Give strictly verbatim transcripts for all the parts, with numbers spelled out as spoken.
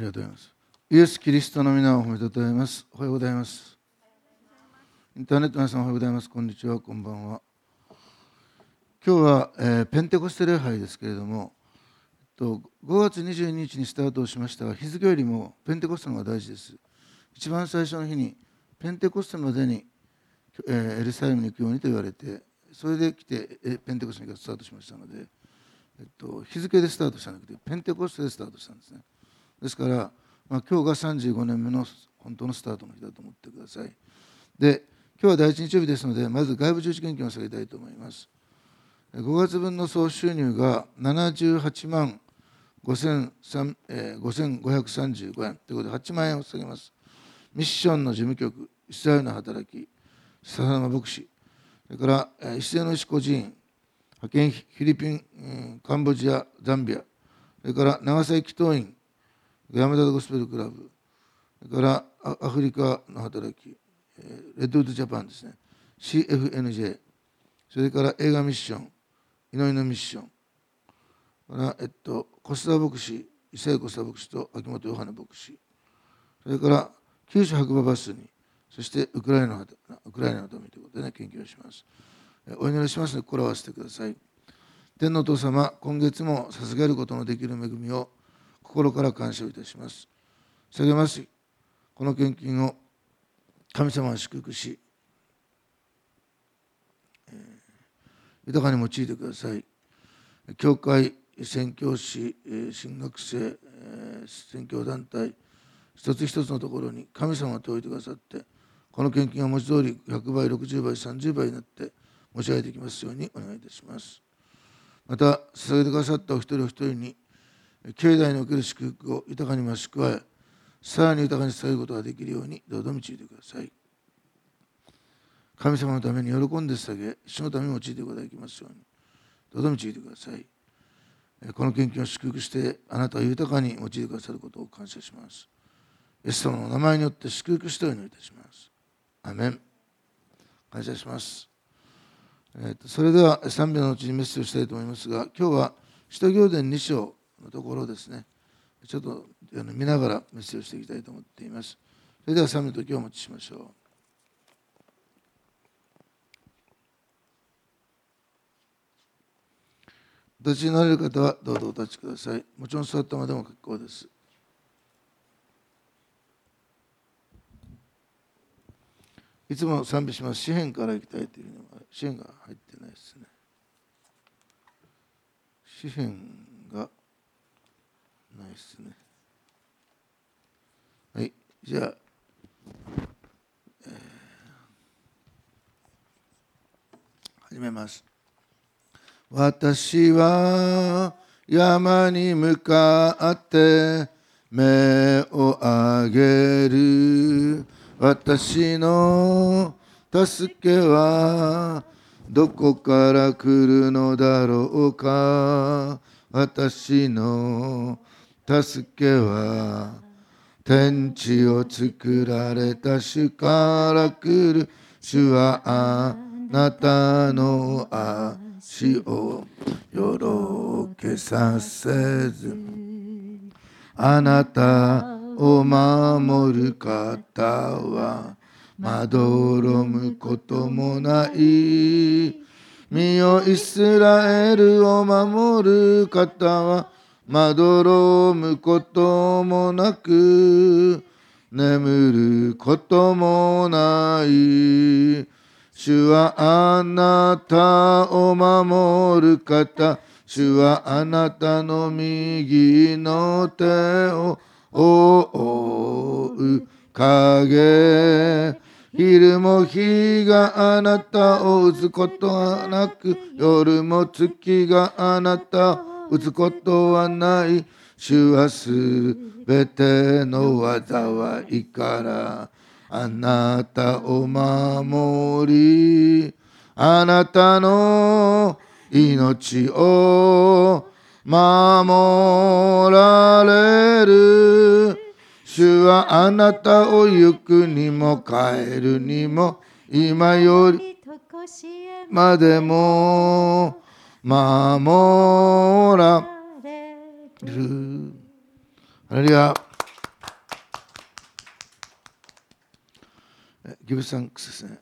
りがとうございます。イエス・キリストの皆を褒めたたえます。おはようございます。インターネットの皆さんおはようございます。こんにちは、こんばんは。今日は、えー、ペンテコステ礼拝ですけれども、えっと、ごがつにじゅうににちにスタートをしましたが、日付よりもペンテコステの方が大事です。一番最初の日にペンテコステまでに、えー、エルサレムに行くようにと言われて、それで来て、えー、ペンテコステがスタートしましたので、えっと、日付でスタートしたんだけど、ペンテコステでスタートしたんですね。ですから、まあ、今日がさんじゅうごねんめの本当のスタートの日だと思ってください。で、今日は第一日曜日ですので、まず外部重視献金を下げたいと思います。ごがつぶんの総収入がななじゅうはちまんごせんごひゃくさんじゅうごえんということではちまんえんを下げます。ミッションの事務局、イスラエルの働き、笹山牧師、それから一斉の医師個人、派遣フィリピン、カンボジア、ザンビア、それから長崎祈祷院、山田ゴスペルクラブ、それからアフリカの働き、レッドウッドジャパンですね、シーエフエヌジェー、それから映画ミッション、祈りのミッション、から、えっと、小須田牧師、伊勢小須田牧師と秋元ヨハネ牧師、それから九州白馬バスに、そしてウクライナのウクライナのためということでね、研究をします。お祈りしますので、心を合わせてください。天のお父様、今月も授けることのできる恵みを心から感謝をいたします。下げます。この献金を神様が祝福し、えー、豊かに用いてください。教会、宣教師、神学生、宣教団体、一つ一つのところに神様が手を置いてくださって、この献金が文字通りひゃくばい、ろくじゅうばい、さんじゅうばいになって持ち上げていきますようにお願いいたします。また、捧げてくださったお一人お一人に、境内における祝福を豊かに増し加え、さらに豊かに伝えることができるように、どうぞ導いてください。神様のために喜んで捧げ、主のために用いていただきますように、どうぞ導いてください。この献金を祝福して、あなたは豊かに用いてくださることを感謝します。イエス様の名前によって祝福してお祈りいたします。アメン。感謝します。えー、とそれでは賛美のうちにメッセージをしたいと思いますが、今日は使徒行伝に章のところですね、ちょっと見ながらメッセージをしていきたいと思っています。それでは賛美の時をお待ちしましょう。お立ちになれる方はどうぞお立ちください。もちろん座ったまでも結構です。いつも賛美します。詩篇からいきたいというふうに、詩篇が入ってないですね。詩篇がないですね。はい、じゃあ、えー、始めます。私は山に向かって目を上げる。私の助けはどこから来るのだろうか。私の助けは天地を作られた主から来る。主はあなたの足をよろけさせず、あなたを守る方はまどろむこともない。身よイスラエルを守る方はまどろむこともなく、眠ることもない。主はあなたを守る方、主はあなたの右の手を覆う影。昼も日があなたを打つことはなく、夜も月があなたを打つことはない。主はすべての災いからあなたを守り、あなたの命を守られる。主はあなたを行くにも帰るにも今よりまでも守られる。ハレルヤ。 ギブサンクスですね。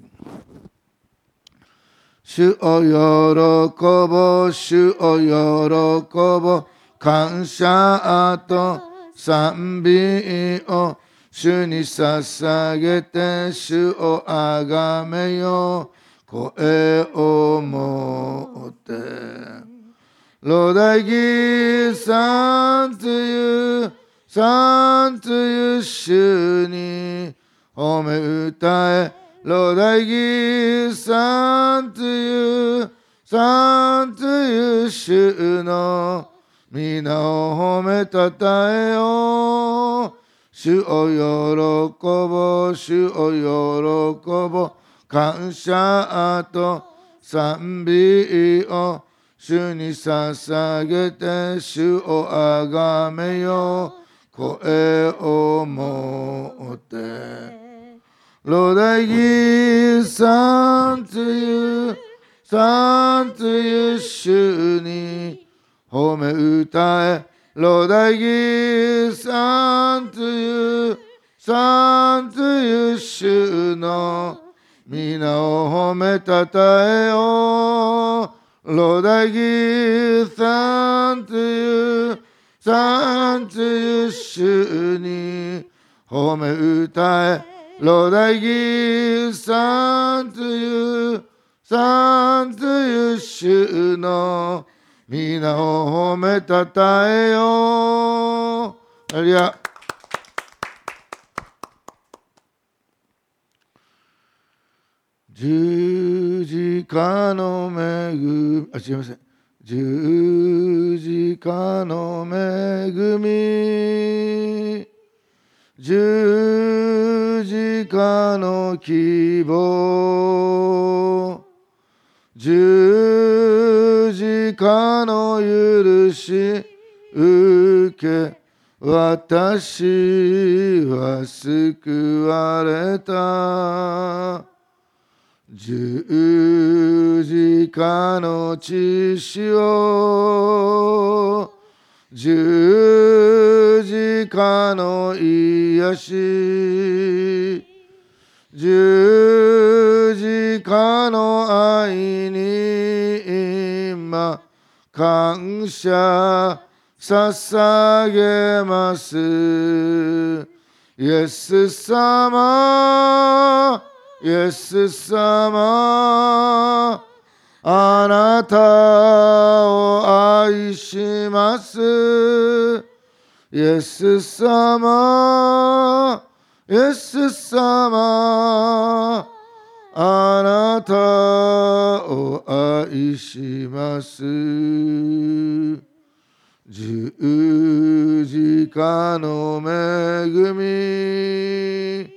主を喜ぼ、主を喜ぼ、感謝と賛美を主に捧げて主をあがめよ、声を持って。ロダイギサンというサンという主に褒め歌え、ロダイギサンというサンという主の皆を褒めたたえよう。主を喜ぼ、主を喜ぼ、感謝と賛美を主に捧げて主をあがめよ、声を持って。ロダイギサンというサンという主に褒め歌え、ロダイギサンというサンという主の皆を褒めたたえよう。ロダイギサンというサンという主に褒め歌え、ロダイギサンというサンという主の皆を褒めたたえよう。ハレルヤ。十字架の恵み、あ、違いません。十字架の恵み、十字架の希望、十字架の許し受け、私は救われた。十字架の血潮、十字架の癒し、十字架の愛に今感謝捧げます。イエス様、イエス様、あなたを愛します。イエス様、イエス様、あなたを愛します。十字架の恵み、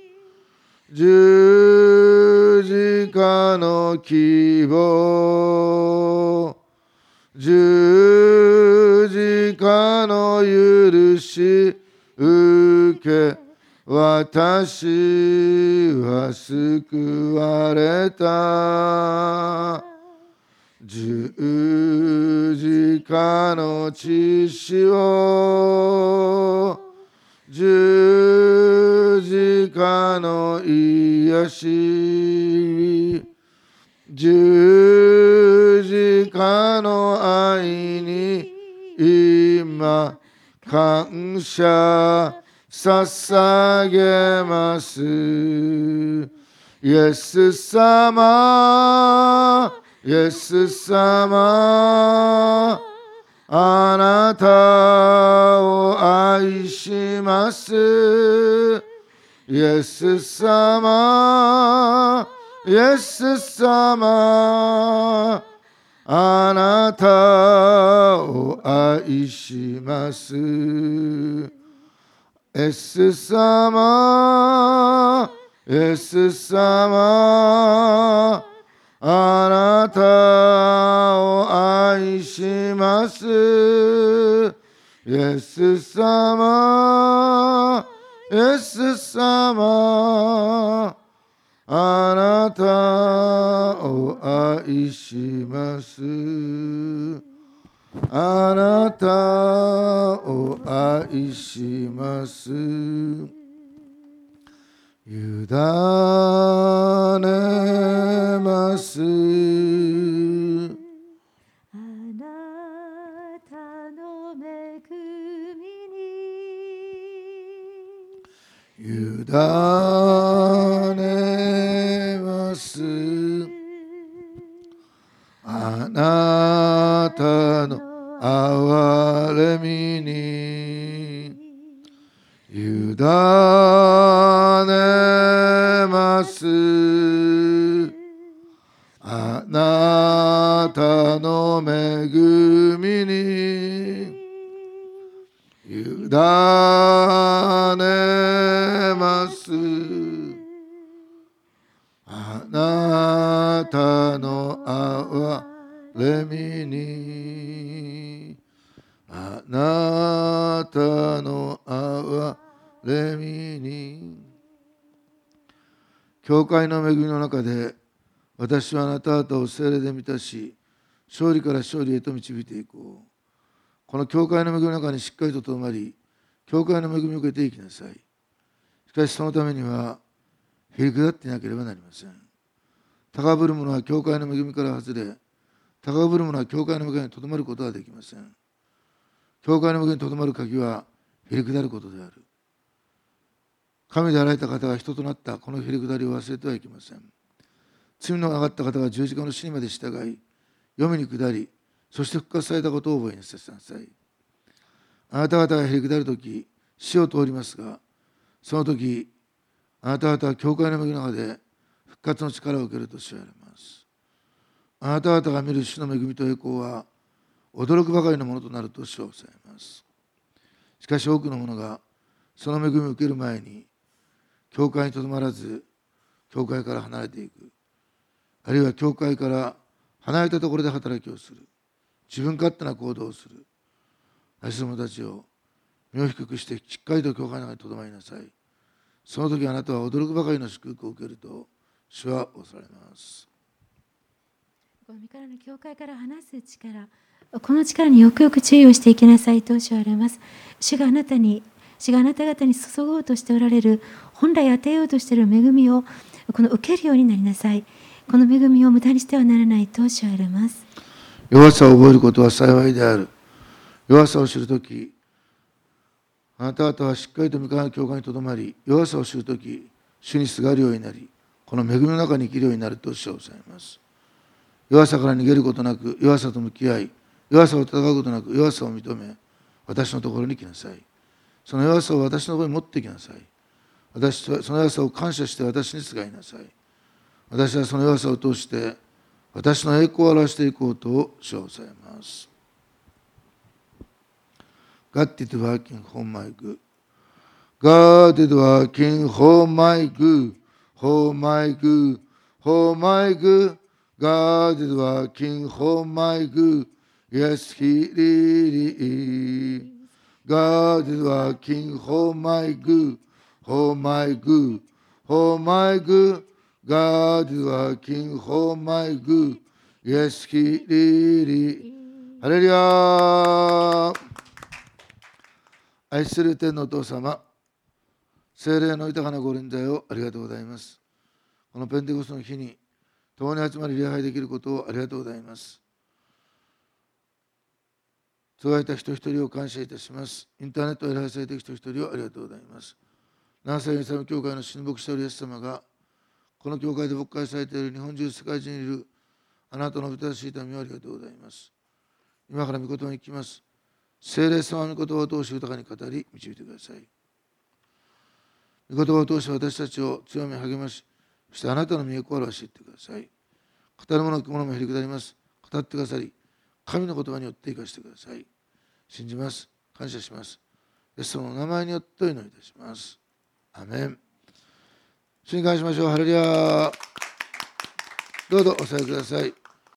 十字架の希望、十字架の許し受け、私は救われた。十字架の血潮、十字架の癒し、十字架の愛に今感謝捧げます。イエス様、イエス様、あなたを愛します。イエス様、イエス様、あなたを愛します。イエス様、イエス様、あなたを愛します。イエス様、イエス様、あなたを愛します。あなたを愛します。 委ねます。 あなたの恵みに委ねますあなたの憐れみに委ねますあなたの恵みに委ねますあなたの憐れみにあなたの憐れみに教会の恵みの中で私はあなた方を聖霊で満たし勝利から勝利へと導いていこう。この教会の恵みの中にしっかりととどまり教会の恵みを受けていきなさい。しかしそのためにはへりくだっていなければなりません。高ぶる者は教会の恵みから外れ高ぶる者は教会の恵みにとどまることはできません。教会の恵みにとどまる鍵はへりくだることである。神であられた方が人となったこのへりくだりを忘れてはいけません。罪の上がった方が十字架の死にまで従い黄泉に下りそして復活されたことを覚えにさせなさい。あなた方がへりくだるとき死を通りますがその時あなた方は教会の恵みの中で復活の力を受けると知られます。あなた方が見る主の恵みと栄光は驚くばかりのものとなると主はおっしゃいます。しかし多くの者がその恵みを受ける前に教会にとどまらず教会から離れていく、あるいは教会から離れたところで働きをする、自分勝手な行動をする愛する者たちを身を低くしてしっかりと教会の中にとどまりなさい。その時あなたは驚くばかりの祝福を受けると主はおっしゃられます。 この身からの教会から離す力、この力によくよく注意をしていきなさいと主は言われます。主があなたに主があなた方に注ごうとしておられる本来与えようとしている恵みをこの受けるようになりなさい。この恵みを無駄にしてはならないと主は言われます。 弱さを覚えることは幸いである。弱さを知るときあなた方はしっかりと御顔の教会にとどまり弱さを知るとき主にすがるようになりこの恵みの中に生きるようになると主はおっしゃいます。弱さから逃げることなく弱さと向き合い弱さを戦うことなく弱さを認め私のところに来なさい。その弱さを私のところに持ってきなさい。私とその弱さを感謝して私にすがりなさい。私はその弱さを通して私の栄光を表していこうと主はおっしゃいます。God did working for my good. God did working for my good. For my good. For my good. God is working for my good. Yes, He really is. God is working for my good. For my good. For my good. God is working for my good. Yes, He really is. ハレルヤ。愛する天のお父様、聖霊の豊かなご臨在をありがとうございます。このペンテコステの日に共に集まり礼拝できることをありがとうございます。つがいた人一人を感謝いたします。インターネットを礼拝されている人一人をありがとうございます。南西イスラム教会の親牧師おりイエス様が、この教会で牧会されている日本中世界中にいるあなたのおびただしい民をありがとうございます。今から御言葉に聞きます。聖霊様の御言葉を通して豊かに語り導いてください。御言葉を通して私たちを強め励まし、そしてあなたの御心を表していってください。語る者の者もへりくだります。語ってくださり、神の言葉によって生かしてください。信じます。感謝します。イエス様の名前によってお祈りいたします。アメン。主に感謝しましょう。ハレルヤ。どうぞお座りください。